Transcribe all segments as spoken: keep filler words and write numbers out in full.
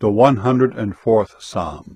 The one hundred and fourth Psalm.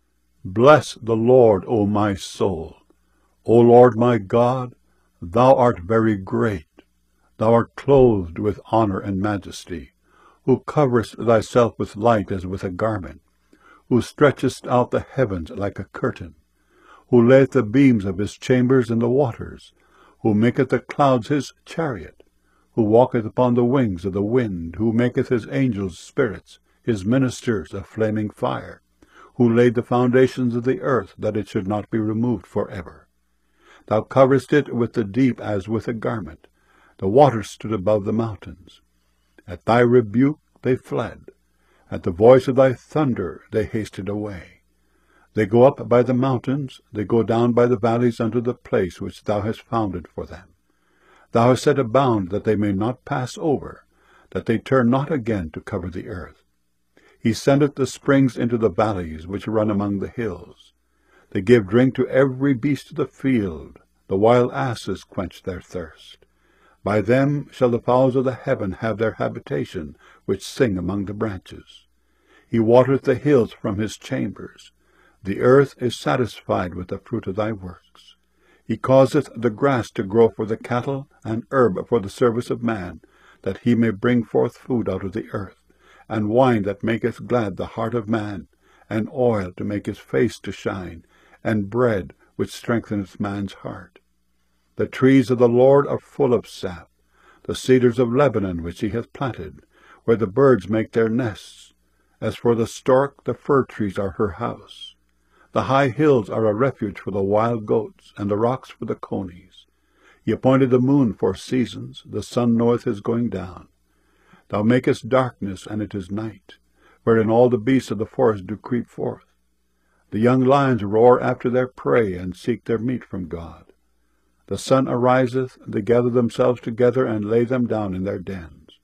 Bless the Lord, O my soul. O Lord my God, thou art very great. Thou art clothed with honour and majesty, who coverest thyself with light as with a garment, who stretchest out the heavens like a curtain, who layeth the beams of his chambers in the waters, who maketh the clouds his chariot, who walketh upon the wings of the wind, who maketh his angels spirits, his ministers a flaming fire, who laid the foundations of the earth, that it should not be removed for ever. Thou coverest it with the deep as with a garment. The waters stood above the mountains. At thy rebuke they fled. At the voice of thy thunder they hasted away. They go up by the mountains, they go down by the valleys unto the place which thou hast founded for them. Thou hast set a bound that they may not pass over, that they turn not again to cover the earth. He sendeth the springs into the valleys which run among the hills. They give drink to every beast of the field. The wild asses quench their thirst. By them shall the fowls of the heaven have their habitation, which sing among the branches. He watereth the hills from his chambers. The earth is satisfied with the fruit of thy works. He causeth the grass to grow for the cattle, and herb for the service of man, that he may bring forth food out of the earth, and wine that maketh glad the heart of man, and oil to make his face to shine, and bread which strengtheneth man's heart. The trees of the Lord are full of sap, the cedars of Lebanon which he hath planted, where the birds make their nests. As for the stork, the fir trees are her house. The high hills are a refuge for the wild goats, and the rocks for the conies. He appointed the moon for seasons, the sun knoweth his going down. Thou makest darkness, and it is night, wherein all the beasts of the forest do creep forth. The young lions roar after their prey, and seek their meat from God. The sun ariseth, they gather themselves together, and lay them down in their dens.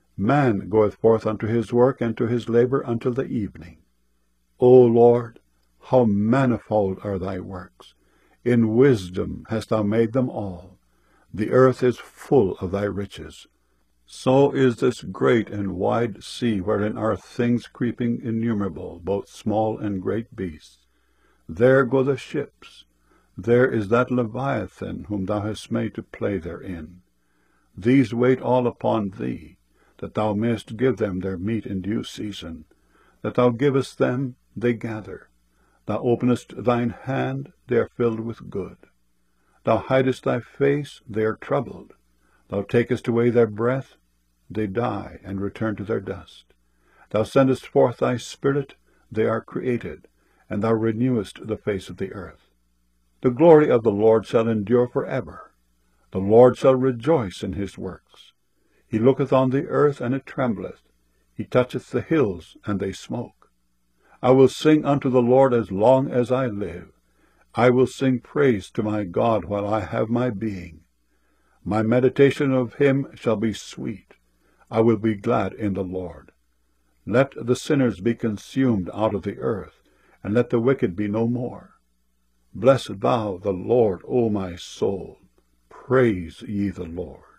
Man goeth forth unto his work, and to his labour until the evening. O Lord, how manifold are thy works! In wisdom hast thou made them all. The earth is full of thy riches. So is this great and wide sea, wherein are things creeping innumerable, both small and great beasts. There go the ships. There is that Leviathan, whom thou hast made to play therein. These wait all upon thee, that thou mayest give them their meat in due season. That thou givest them, they gather. Thou openest thine hand, they are filled with good. Thou hidest thy face, they are troubled. Thou takest away their breath, they die, and return to their dust. Thou sendest forth thy Spirit, they are created, and thou renewest the face of the earth. The glory of the Lord shall endure for ever. The Lord shall rejoice in his works. He looketh on the earth, and it trembleth. He toucheth the hills, and they smoke. I will sing unto the Lord as long as I live. I will sing praise to my God while I have my being. My meditation of him shall be sweet. I will be glad in the Lord. Let the sinners be consumed out of the earth, and let the wicked be no more. Bless thou the Lord, O my soul. Praise ye the Lord.